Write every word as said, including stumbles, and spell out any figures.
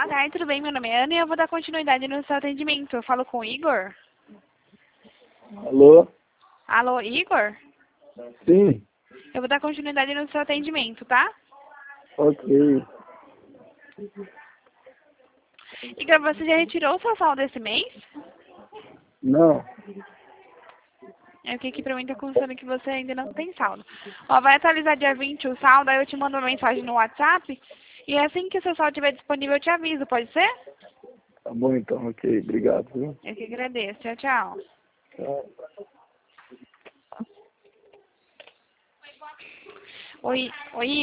Boa tarde, tudo bem? Meu nome é Ana e eu vou dar continuidade no seu atendimento. Eu falo com o Igor? Alô? Alô, Igor? Sim, Eu vou dar continuidade no seu atendimento, tá? ok. Igor, você já retirou o seu saldo desse mês? Não, É o que aqui pra mim tá constando que você ainda não tem saldo. Ó, vai atualizar dia vinte o saldo, aí eu te mando uma mensagem no WhatsApp. E assim que o seu saldo estiver disponível, eu te aviso, pode ser? tá bom então, ok. Obrigado, viu? Eu que agradeço. Tchau, tchau. Tchau. Oi, oi.